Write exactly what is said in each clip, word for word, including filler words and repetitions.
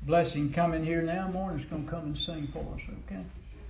Blessing coming here now. Morning's going to come and sing for us, okay?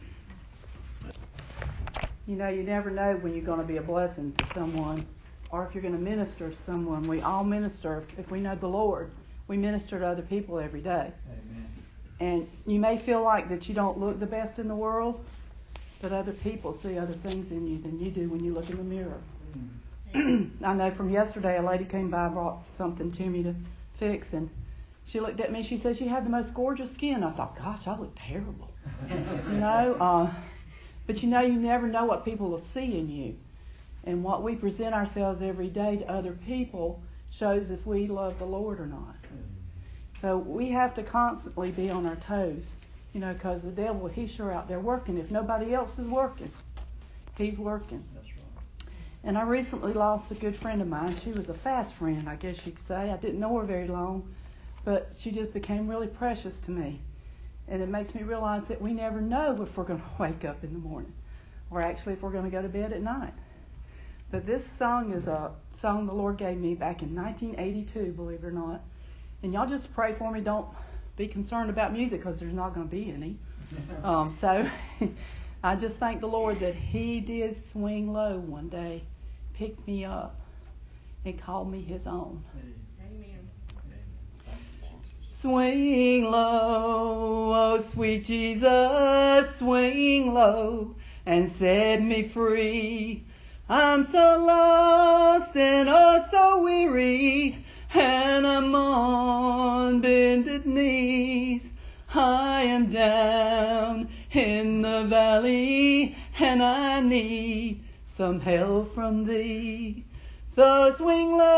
You know, you never know when you're going to be a blessing to someone or if you're going to minister to someone. We all minister. If we know the Lord, we minister to other people every day. Amen. And you may feel like that you don't look the best in the world, but other people see other things in you than you do when you look in the mirror. Mm-hmm. I know from yesterday a lady came by and brought something to me to fix, and she looked at me and she said she had the most gorgeous skin. I thought, gosh, I look terrible. you know, uh, but you know, you never know what people will see in you. And what we present ourselves every day to other people shows if we love the Lord or not. So we have to constantly be on our toes, you know, because the devil, he's sure out there working. If nobody else is working, he's working. That's right. And I recently lost a good friend of mine. She was a fast friend, I guess you could say. I didn't know her very long, but she just became really precious to me. And it makes me realize that we never know if we're going to wake up in the morning or actually if we're going to go to bed at night. But this song is a song the Lord gave me back in nineteen eighty-two, believe it or not. And y'all just pray for me. Don't be concerned about music because there's not going to be any. Um, so I just thank the Lord that He did swing low one day, pick me up, and call me His own. Amen. Swing low, oh sweet Jesus, swing low and set me free. I'm so lost and oh so weary, and I'm on bended knees. I am down in the valley, and I need some help from Thee. So swing low,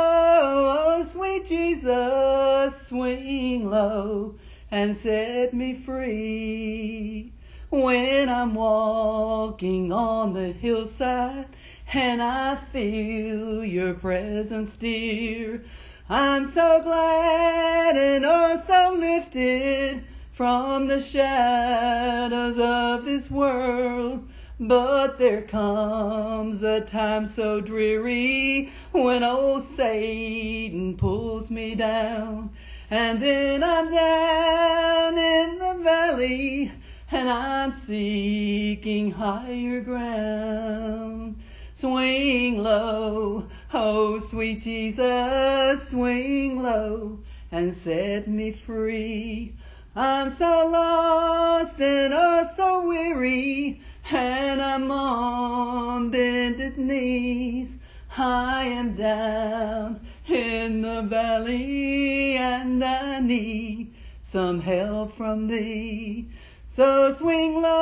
oh sweet Jesus, swing low and set me free. When I'm walking on the hillside and I feel Your presence dear, I'm so glad and oh so lifted from the shadows of this world. But there comes a time so dreary when old Satan pulls me down. And then I'm down in the valley and I'm seeking higher ground. Swing low, oh sweet Jesus, swing low and set me free. I'm so lost and oh so weary, and I'm on bended knees. I am down in the valley and I need some help from Thee. So swing low,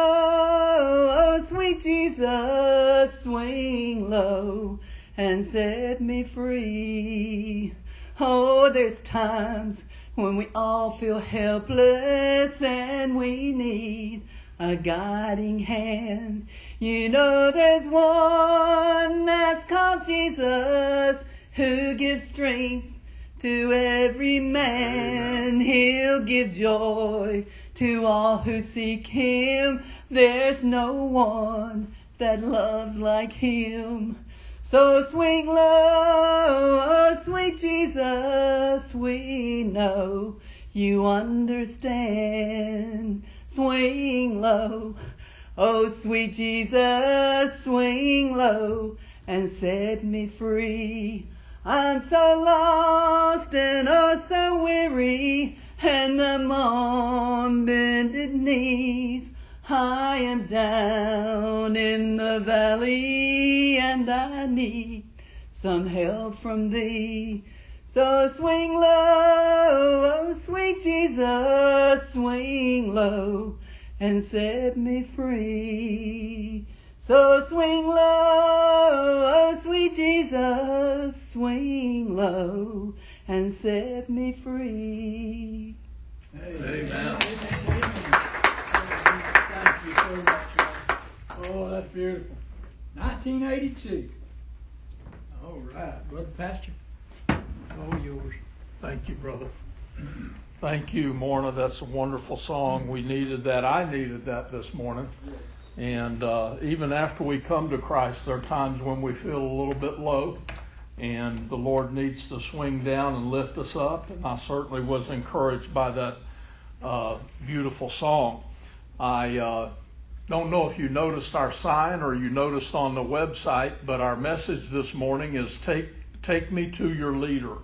oh sweet Jesus, swing low and set me free. Oh, there's times when we all feel helpless and we need a guiding hand. You know there's one that's called Jesus who gives strength to every man. He'll give joy to all who seek Him. There's no one that loves like Him. So swing low, oh sweet Jesus, we know You understand. Swing low, oh sweet Jesus, swing low and set me free. I'm so lost and oh so weary, and I'm on bended knees. I am down in the valley and I need some help from Thee. So swing low, oh sweet Jesus, swing low and set me free. So swing low, oh sweet Jesus, swing low and set me free. Amen. Amen. Thank you so much, y'all. Oh, that's beautiful. nineteen eighty-two. All right, Brother Pastor. All yours. Thank you, brother. Thank you, Morna. That's a wonderful song. We needed that. I needed that this morning. And uh, even after we come to Christ, there are times when we feel a little bit low, and the Lord needs to swing down and lift us up. And I certainly was encouraged by that uh, beautiful song. I uh, don't know if you noticed our sign or you noticed on the website, but our message this morning is take take me to your leader.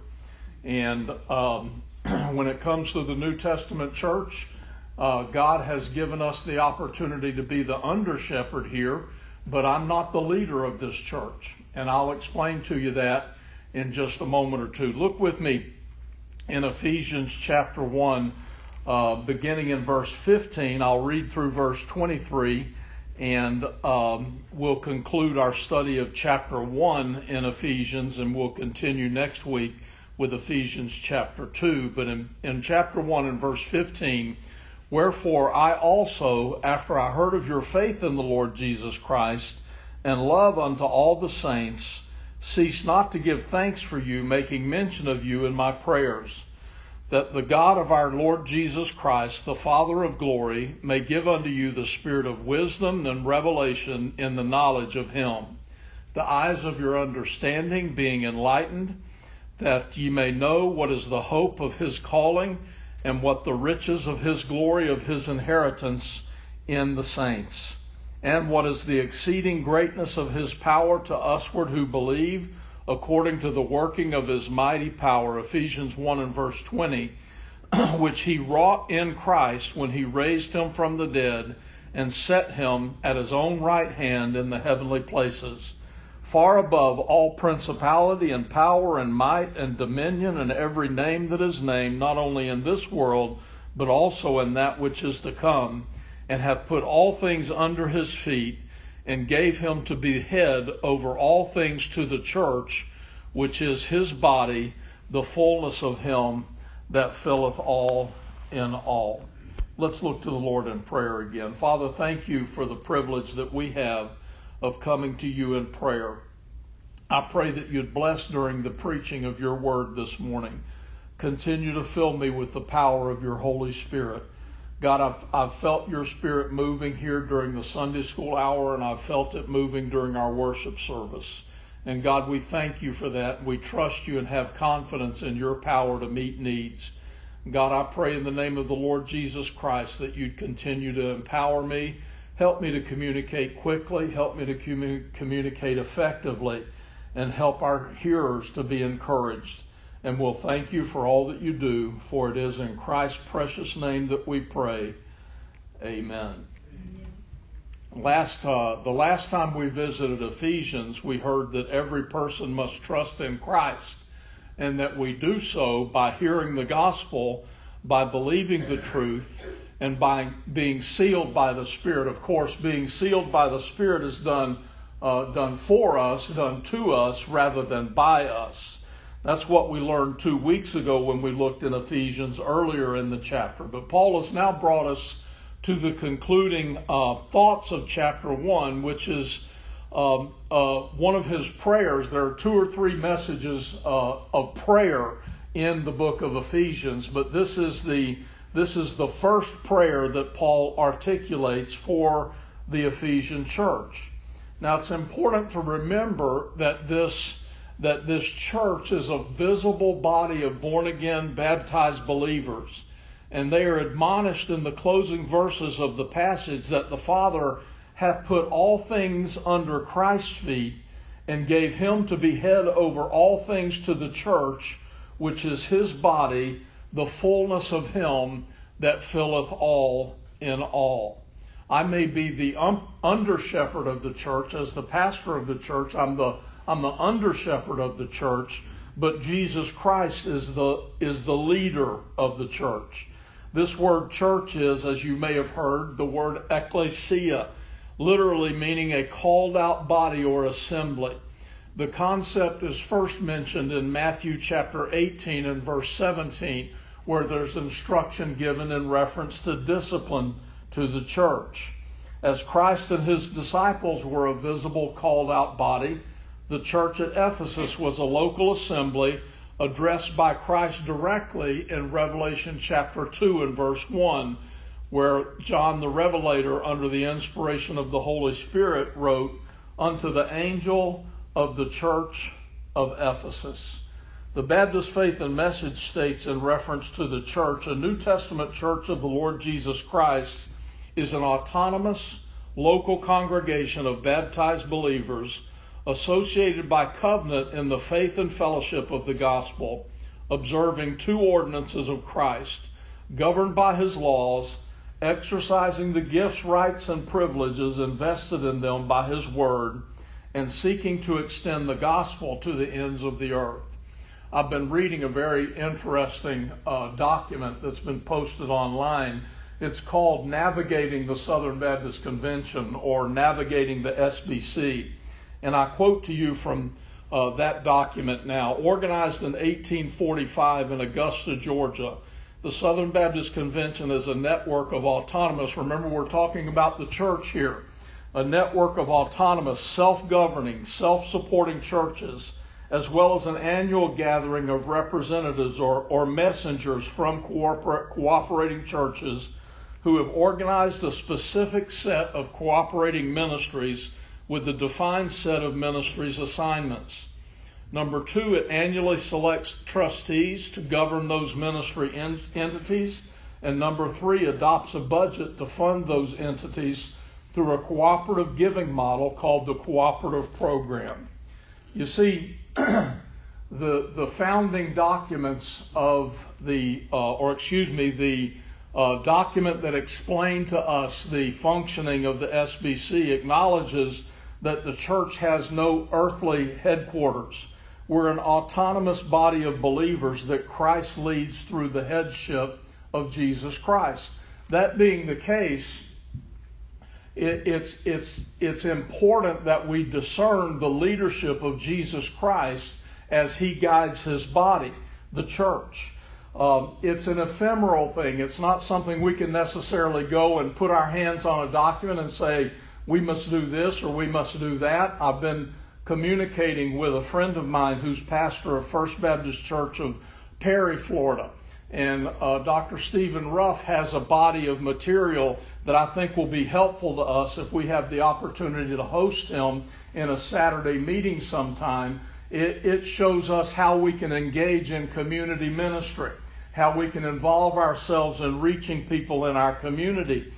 And um, when it comes to the New Testament church, uh, God has given us the opportunity to be the under shepherd here, but I'm not the leader of this church. And I'll explain to you that in just a moment or two. Look with me in Ephesians chapter one, uh, beginning in verse fifteen. I'll read through verse twenty-three, and um, we'll conclude our study of chapter one in Ephesians, and we'll continue next week with Ephesians chapter two. But in, in chapter one and verse fifteen, wherefore I also, after I heard of your faith in the Lord Jesus Christ, and love unto all the saints, cease not to give thanks for you, making mention of you in my prayers, that the God of our Lord Jesus Christ, the Father of glory, may give unto you the spirit of wisdom and revelation in the knowledge of him, the eyes of your understanding being enlightened, that ye may know what is the hope of his calling, and what the riches of his glory of his inheritance in the saints, and what is the exceeding greatness of his power to usward who believe, according to the working of his mighty power, Ephesians one and verse twenty, which he wrought in Christ when he raised him from the dead and set him at his own right hand in the heavenly places, far above all principality and power and might and dominion and every name that is named, not only in this world, but also in that which is to come, and hath put all things under his feet, and gave him to be head over all things to the church, which is his body, the fullness of him that filleth all in all. Let's look to the Lord in prayer again. Father, thank you for the privilege that we have of coming to you in prayer. I pray that you'd bless during the preaching of your word this morning. Continue to fill me with the power of your Holy Spirit. God, I've, I've felt your Spirit moving here during the Sunday school hour, and I've felt it moving during our worship service. And God, we thank you for that. We trust you and have confidence in your power to meet needs. God, I pray in the name of the Lord Jesus Christ that you'd continue to empower me. Help me to communicate quickly. Help me to commu- communicate effectively. And help our hearers to be encouraged. And we'll thank you for all that you do, for it is in Christ's precious name that we pray. Amen. Amen. Last, uh, the last time we visited Ephesians, we heard that every person must trust in Christ, and that we do so by hearing the gospel, by believing the truth, and by being sealed by the Spirit. Of course, being sealed by the Spirit is done uh, done for us, done to us, rather than by us. That's what we learned two weeks ago when we looked in Ephesians earlier in the chapter. But Paul has now brought us to the concluding uh, thoughts of chapter one, which is um, uh, one of his prayers. There are two or three messages uh, of prayer in the book of Ephesians, but this is the this is the first prayer that Paul articulates for the Ephesian church. Now, it's important to remember that this that this church is a visible body of born-again, baptized believers. And they are admonished in the closing verses of the passage that the Father hath put all things under Christ's feet and gave him to be head over all things to the church, which is his body, the fullness of him that filleth all in all. I may be the um, under-shepherd of the church. As the pastor of the church, I'm the I'm the under-shepherd of the church, but Jesus Christ is the is the leader of the church. This word church is, as you may have heard, the word ecclesia, literally meaning a called out body or assembly. The concept is first mentioned in Matthew chapter eighteen and verse seventeen, where there's instruction given in reference to discipline to the church. As Christ and his disciples were a visible called out body, the church at Ephesus was a local assembly addressed by Christ directly in Revelation chapter two and verse one, where John the Revelator, under the inspiration of the Holy Spirit, wrote, "Unto the angel of the church of Ephesus." The Baptist Faith and Message states in reference to the church, a New Testament church of the Lord Jesus Christ is an autonomous local congregation of baptized believers associated by covenant in the faith and fellowship of the gospel, observing two ordinances of Christ, governed by his laws, exercising the gifts, rights, and privileges invested in them by his word, and seeking to extend the gospel to the ends of the earth. I've been reading a very interesting uh, document that's been posted online. It's called Navigating the Southern Baptist Convention, or Navigating the S B C. And I quote to you from uh, that document now. Organized in eighteen forty-five in Augusta, Georgia, the Southern Baptist Convention is a network of autonomous, remember we're talking about the church here, a network of autonomous, self-governing, self-supporting churches, as well as an annual gathering of representatives or, or messengers from cooper- cooperating churches who have organized a specific set of cooperating ministries with a defined set of ministries assignments. Number two, it annually selects trustees to govern those ministry en- entities. And number three, adopts a budget to fund those entities through a cooperative giving model called the Cooperative Program. You see, the the founding documents of the, uh, or excuse me, the uh, document that explained to us the functioning of the S B C acknowledges that the church has no earthly headquarters. We're an autonomous body of believers that Christ leads through the headship of Jesus Christ. That being the case, it, it's it's it's important that we discern the leadership of Jesus Christ as he guides his body, the church. Um, it's an ephemeral thing. It's not something we can necessarily go and put our hands on a document and say, we must do this or we must do that. I've been communicating with a friend of mine who's pastor of First Baptist Church of Perry, Florida. And uh, Doctor Stephen Ruff has a body of material that I think will be helpful to us if we have the opportunity to host him in a Saturday meeting sometime. It, it shows us how we can engage in community ministry, how we can involve ourselves in reaching people in our community.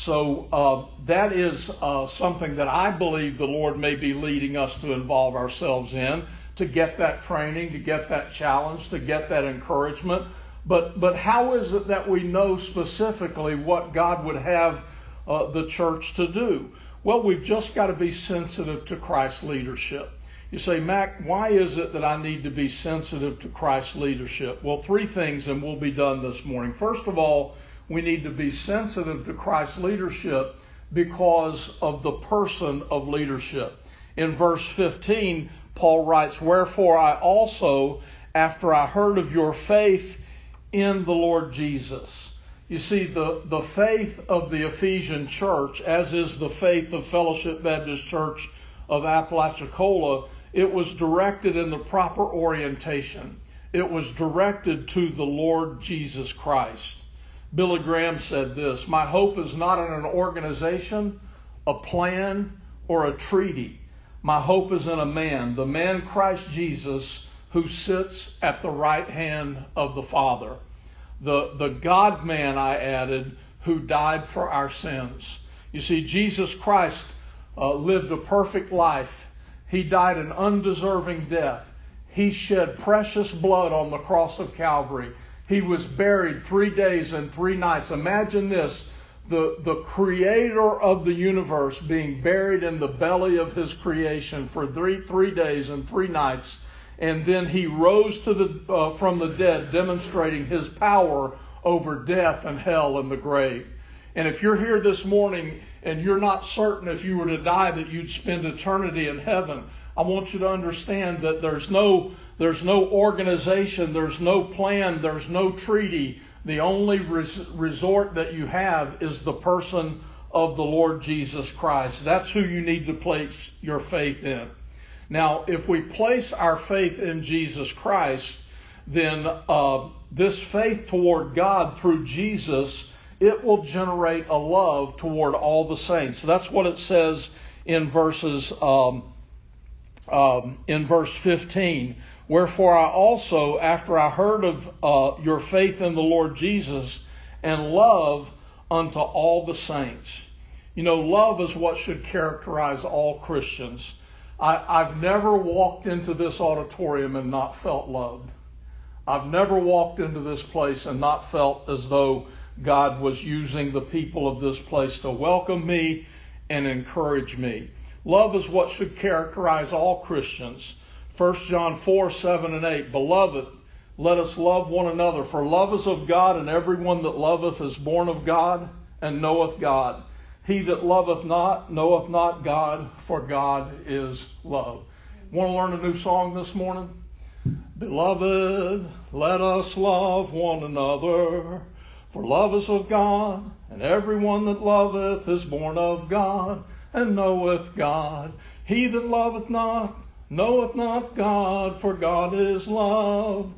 So uh, that is uh, something that I believe the Lord may be leading us to involve ourselves in, to get that training, to get that challenge, to get that encouragement. But but how is it that we know specifically what God would have uh, the church to do? Well, we've just got to be sensitive to Christ's leadership. You say, Mac, why is it that I need to be sensitive to Christ's leadership? Well, three things, and we'll be done this morning. First of all, we need to be sensitive to Christ's leadership because of the person of leadership. In verse fifteen, Paul writes, wherefore I also, after I heard of your faith in the Lord Jesus. You see, the, the faith of the Ephesian church, as is the faith of Fellowship Baptist Church of Apalachicola, it was directed in the proper orientation. It was directed to the Lord Jesus Christ. Billy Graham said this, my hope is not in an organization, a plan, or a treaty. My hope is in a man, the man Christ Jesus, who sits at the right hand of the Father. The, the God-man, I added, who died for our sins. You see, Jesus Christ uh, lived a perfect life. He died an undeserving death. He shed precious blood on the cross of Calvary. He was buried three days and three nights. Imagine this, the, the creator of the universe being buried in the belly of his creation for three, three days and three nights. And then he rose to the, uh, from the dead, demonstrating his power over death and hell and the grave. And if you're here this morning and you're not certain if you were to die that you'd spend eternity in heaven, I want you to understand that there's no there's no organization, there's no plan, there's no treaty. The only res- resort that you have is the person of the Lord Jesus Christ. That's who you need to place your faith in. Now, if we place our faith in Jesus Christ, then uh, this faith toward God through Jesus, it will generate a love toward all the saints. That's what it says in verses um, um, in verse fifteen. Wherefore I also, after I heard of uh, your faith in the Lord Jesus and love unto all the saints. You know, love is what should characterize all Christians. I, I've never walked into this auditorium and not felt loved. I've never walked into this place and not felt as though God was using the people of this place to welcome me and encourage me. Love is what should characterize all Christians. First John four, seven and eight. Beloved, let us love one another, for love is of God, and everyone that loveth is born of God and knoweth God. He that loveth not knoweth not God, for God is love. Want to learn a new song this morning? Beloved, let us love one another, for love is of God, and everyone that loveth is born of God and knoweth God. He that loveth not knoweth not God, for God is love.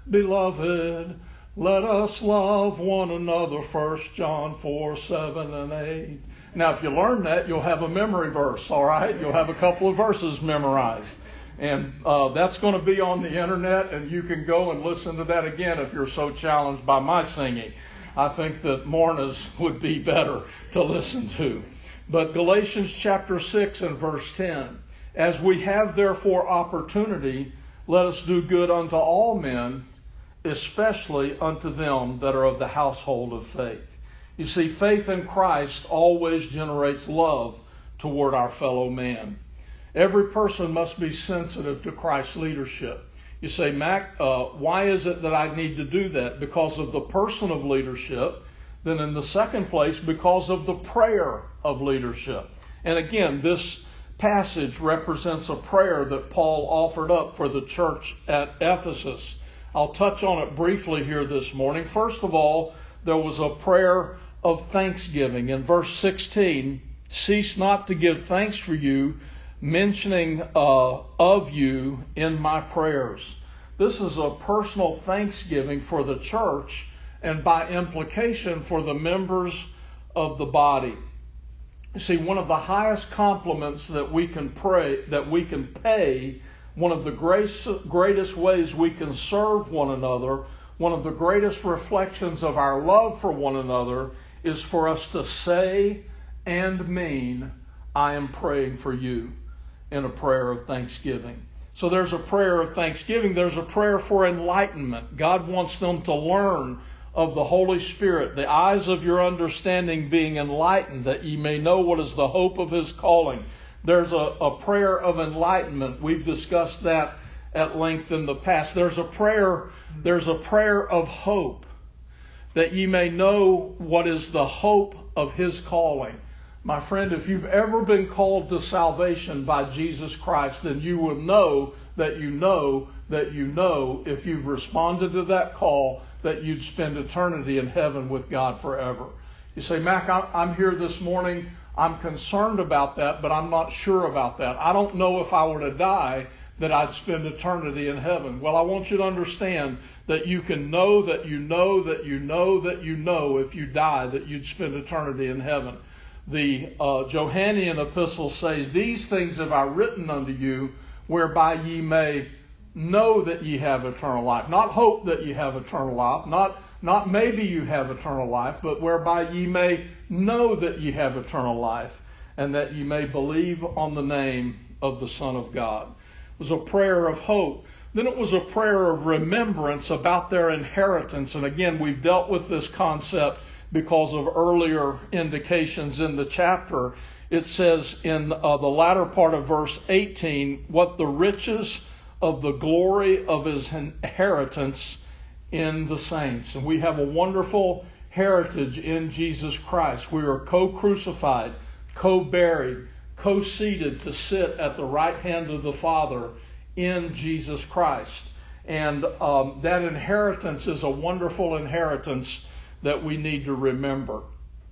Beloved, let us love one another. First John four, seven and eight. Now, if you learn that, you'll have a memory verse, all right? You'll have a couple of verses memorized. And uh, that's going to be on the internet, and you can go and listen to that again if you're so challenged by my singing. I think that Morna's would be better to listen to. But Galatians chapter six and verse ten. As we have therefore opportunity, let us do good unto all men, especially unto them that are of the household of faith. You see, faith in Christ always generates love toward our fellow man. Every person must be sensitive to Christ's leadership. You say, Mac, uh, why is it that I need to do that? Because of the person of leadership. Then in the second place, because of the prayer of leadership. And again, this passage represents a prayer that Paul offered up for the church at Ephesus. I'll touch on it briefly here this morning. First of all, there was a prayer of thanksgiving. In verse sixteen, cease not to give thanks for you, mentioning uh, of you in my prayers. This is a personal thanksgiving for the church and by implication for the members of the body. You see, one of the highest compliments that we can pray, that we can pay, one of the greatest, greatest ways we can serve one another, one of the greatest reflections of our love for one another is for us to say and mean, I am praying for you, in a prayer of thanksgiving. So there's a prayer of thanksgiving. There's a prayer for enlightenment. God wants them to learn of the Holy Spirit, the eyes of your understanding being enlightened, that ye may know what is the hope of his calling. There's a, a prayer of enlightenment. We've discussed that at length in the past. There's a prayer, there's a prayer of hope, that ye may know what is the hope of his calling. My friend, if you've ever been called to salvation by Jesus Christ, then you will know that you know that you know, if you've responded to that call, that you'd spend eternity in heaven with God forever. You say, Mac, I'm here this morning. I'm concerned about that, but I'm not sure about that. I don't know if I were to die that I'd spend eternity in heaven. Well, I want you to understand that you can know that you know that you know that you know if you die that you'd spend eternity in heaven. The uh, Johannian epistle says, these things have I written unto you, whereby ye may know that ye have eternal life. Not hope that ye have eternal life, not, not maybe you have eternal life, but whereby ye may know that ye have eternal life, and that ye may believe on the name of the Son of God. It was a prayer of hope. Then it was a prayer of remembrance about their inheritance. And again, we've dealt with this concept because of earlier indications in the chapter. It says in uh, the latter part of verse eighteen, what the riches of the glory of his inheritance in the saints. And we have a wonderful heritage in Jesus Christ. We are co-crucified, co-buried, co-seated to sit at the right hand of the Father in Jesus Christ. And um, that inheritance is a wonderful inheritance that we need to remember.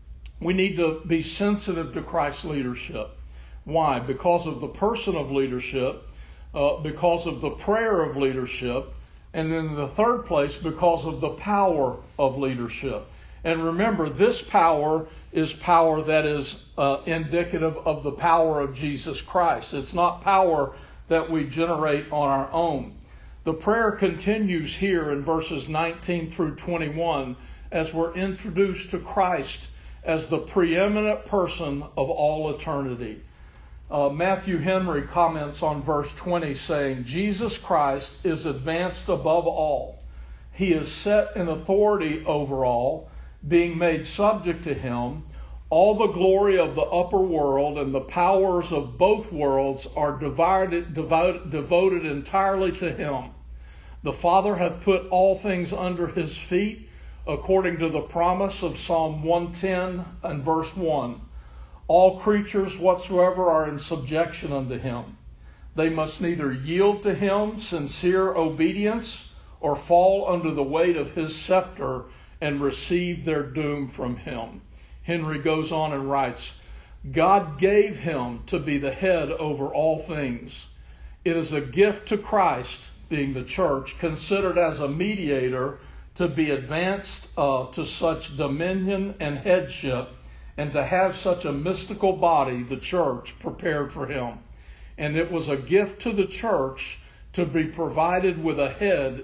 We need to be sensitive to Christ's leadership. Why? Because of the person of leadership, uh, because of the prayer of leadership, and in the third place, because of the power of leadership. And remember, this power is power that is uh, indicative of the power of Jesus Christ. It's not power that we generate on our own. The prayer continues here in verses nineteen through twenty-one as we're introduced to Christ as the preeminent person of all eternity. Uh, Matthew Henry comments on verse twenty saying, Jesus Christ is advanced above all. He is set in authority over all, being made subject to him. All the glory of the upper world and the powers of both worlds are divided, devoted, devoted entirely to him. The Father hath put all things under his feet, according to the promise of Psalm one ten and verse one. All creatures whatsoever are in subjection unto him. They must neither yield to him sincere obedience or fall under the weight of his scepter and receive their doom from him. Henry goes on and writes, God gave him to be the head over all things. It is a gift to Christ, being the church, considered as a mediator to be advanced uh, to such dominion and headship, and to have such a mystical body, the church, prepared for him. And it was a gift to the church to be provided with a head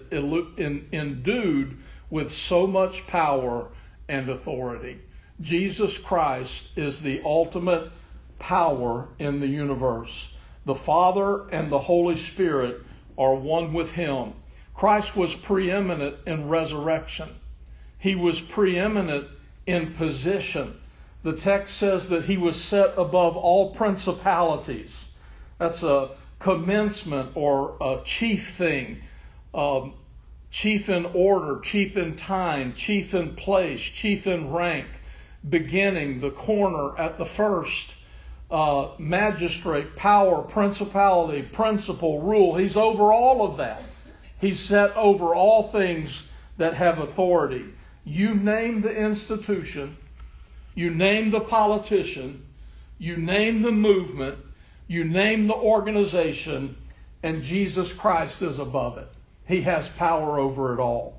endued with so much power and authority. Jesus Christ is the ultimate power in the universe. The Father and the Holy Spirit are one with him. Christ was preeminent in resurrection. He was preeminent in position. The text says that he was set above all principalities. That's a commencement or a chief thing. Um, chief in order, chief in time, chief in place, chief in rank. Beginning, the corner at the first, uh, magistrate, power, principality, principle, rule. He's over all of that. He's set over all things that have authority. You name the institution, you name the politician, you name the movement, you name the organization, and Jesus Christ is above it. He has power over it all.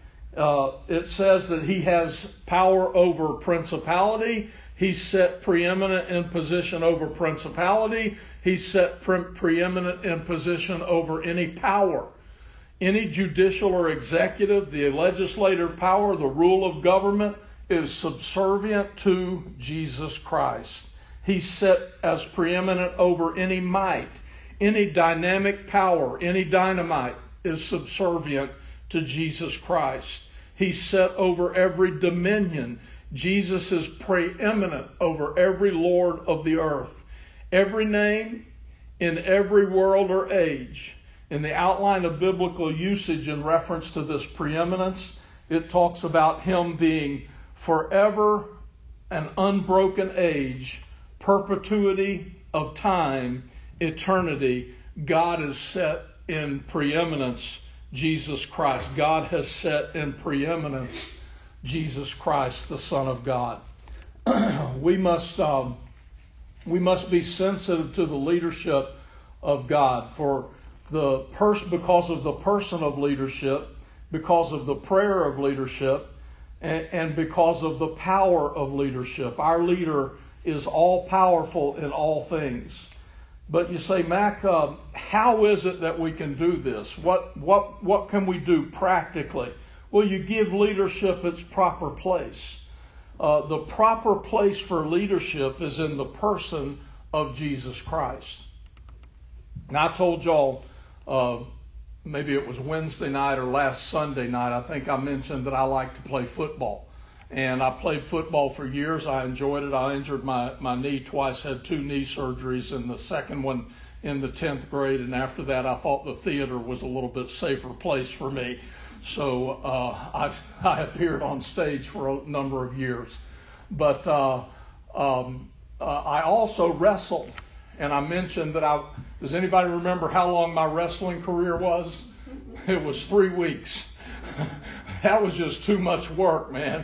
Uh, it says that he has power over principality. He's set preeminent in position over principality. He's set pre- preeminent in position over any power. Any judicial or executive, the legislative power, the rule of government is subservient to Jesus Christ. He's set as preeminent over any might. Any dynamic power, any dynamite is subservient to Jesus Christ. He's set over every dominion. Jesus is preeminent over every lord of the earth. Every name in every world or age. In the outline of biblical usage in reference to this preeminence, it talks about him being forever an unbroken age, perpetuity of time, eternity. God is set in preeminence Jesus Christ. God has set in preeminence Jesus Christ, the Son of God. we must um, we must be sensitive to the leadership of God, for the pers- because of the person of leadership, because of the prayer of leadership, and, and because of the power of leadership. Our leader is all powerful in all things. But you say, Mac, um, how is it that we can do this? What what what can we do practically? Well, you give leadership its proper place. Uh, the proper place for leadership is in the person of Jesus Christ. Now, I told y'all, uh, maybe it was Wednesday night or last Sunday night, I think I mentioned that I like to play football. And I played football for years. I enjoyed it. I injured my, my knee twice, had two knee surgeries, and the second one in the tenth grade. And after that, I thought the theater was a little bit safer place for me. So uh, I, I appeared on stage for a number of years. But uh, um, uh, I also wrestled. And I mentioned that I, does anybody remember how long my wrestling career was? It was three weeks. That was just too much work, man.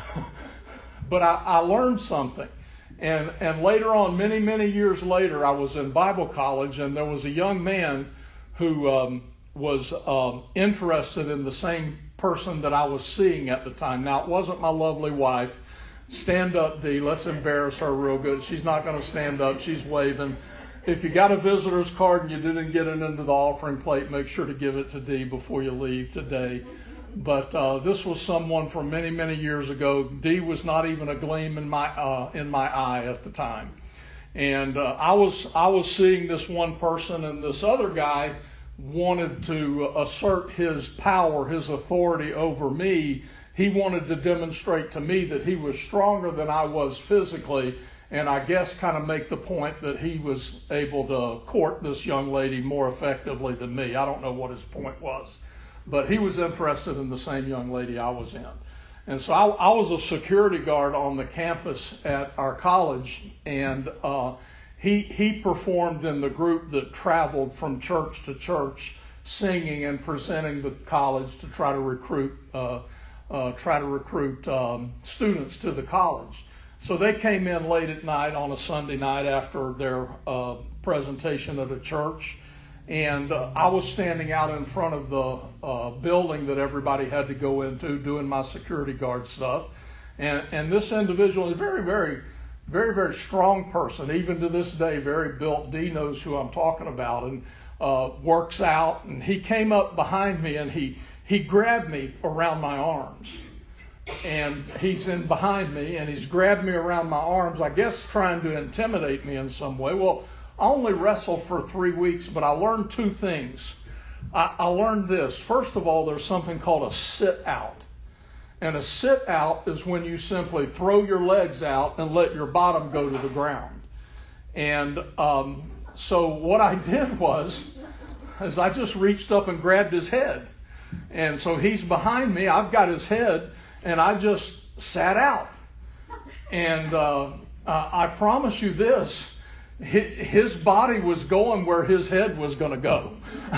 But I, I learned something. And, and later on, many, many years later, I was in Bible college, and there was a young man who um, was um, interested in the same person that I was seeing at the time. Now, it wasn't my lovely wife. Stand up, Dee. Let's embarrass her real good. She's not going to stand up. She's waving. if you got a visitor's card and you didn't get it into the offering plate, make sure to give it to Dee before you leave today. But uh, this was someone from many, many years ago. Dee was not even a gleam in my uh, in my eye at the time. And uh, I was I was seeing this one person, and this other guy wanted to assert his power, his authority over me. He wanted to demonstrate to me that he was stronger than I was physically, and I guess kind of make the point that he was able to court this young lady more effectively than me. I don't know what his point was, but he was interested in the same young lady I was in. And so I, I was a security guard on the campus at our college, and uh, he he performed in the group that traveled from church to church, singing and presenting the college to try to recruit uh, uh, try to recruit um, students to the college. So they came in late at night on a Sunday night after their uh, presentation at a church. And uh, I was standing out in front of the uh, building that everybody had to go into doing my security guard stuff. And, and this individual is a very, very, very, very strong person. Even to this day, very built. Dee knows who I'm talking about, and uh, works out. And he came up behind me and he, he grabbed me around my arms. And he's in behind me and he's grabbed me around my arms, I guess trying to intimidate me in some way. Well, I only wrestled for three weeks, but I learned two things. I, I learned this. First of all, there's something called a sit out. And a sit out is when you simply throw your legs out and let your bottom go to the ground. And um, so what I did was, is I just reached up and grabbed his head. And so he's behind me, I've got his head, and I just sat out. And uh, uh, I promise you this, his body was going where his head was going to go.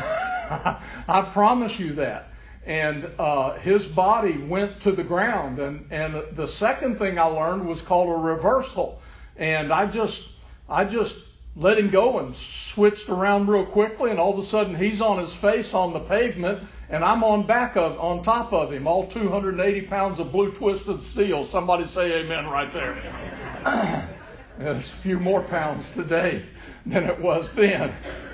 I promise you that. And uh, his body went to the ground. And, and the second thing I learned was called a reversal. And I just, I just let him go and switched around real quickly. And all of a sudden he's on his face on the pavement. And I'm on back of, on top of him, all two hundred eighty pounds of blue twisted steel. Somebody say amen right there. It's a few more pounds today than it was then.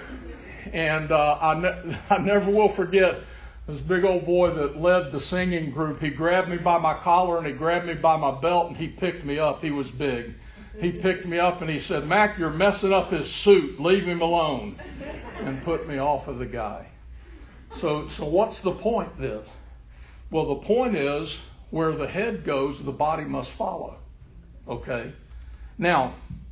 And uh, I, ne- I never will forget this big old boy that led the singing group. He grabbed me by my collar and he grabbed me by my belt and he picked me up. He was big. He picked me up and he said, "Mac, you're messing up his suit. Leave him alone." And put me off of the guy. So, so what's the point then? Well, the point is where the head goes, the body must follow. Okay? Now,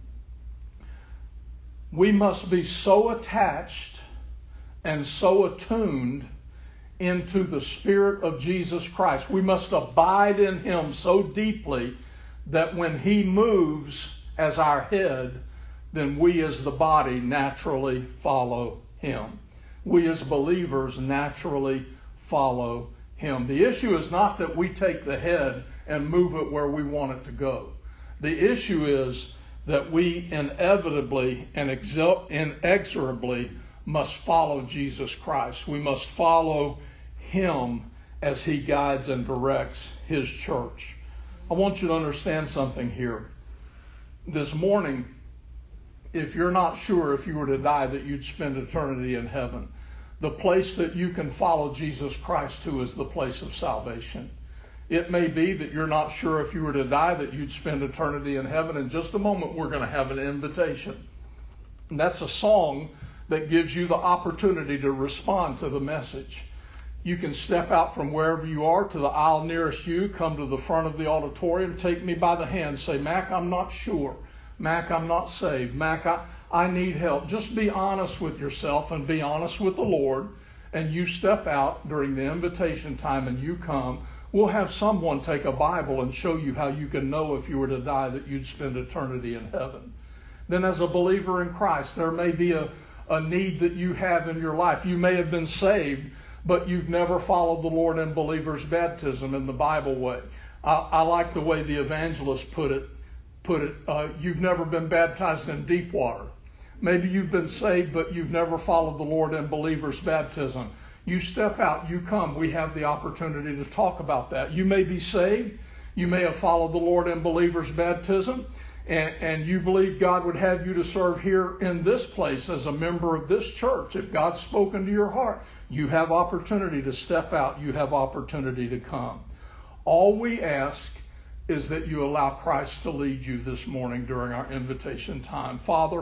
we must be so attached and so attuned into the Spirit of Jesus Christ. We must abide in Him so deeply that when He moves as our head, then we as the body naturally follow Him. We as believers naturally follow Him. The issue is not that we take the head and move it where we want it to go. The issue is that we inevitably and inexorably must follow Jesus Christ. We must follow Him as He guides and directs His church. I want you to understand something here. This morning, if you're not sure if you were to die that you'd spend eternity in heaven, the place that you can follow Jesus Christ to is the place of salvation. It may be that you're not sure if you were to die that you'd spend eternity in heaven. In just a moment, we're going to have an invitation. And that's a song that gives you the opportunity to respond to the message. You can step out from wherever you are to the aisle nearest you, come to the front of the auditorium, take me by the hand, say, "Mac, I'm not sure. Mac, I'm not saved. Mac, I, I need help." Just be honest with yourself and be honest with the Lord. And you step out during the invitation time and you come. We'll have someone take a Bible and show you how you can know if you were to die that you'd spend eternity in heaven. Then as a believer in Christ, there may be a, a need that you have in your life. You may have been saved, but you've never followed the Lord in believer's baptism in the Bible way. I, I like the way the evangelist put it. Put it. Uh, you've never been baptized in deep water. Maybe you've been saved, but you've never followed the Lord in believer's baptism. You step out, you come. We have the opportunity to talk about that. You may be saved. You may have followed the Lord in believer's baptism. and, and you believe God would have you to serve here in this place as a member of this church, if God's spoken to your heart, you have opportunity to step out. You have opportunity to come. All we ask is that you allow Christ to lead you this morning during our invitation time. Father,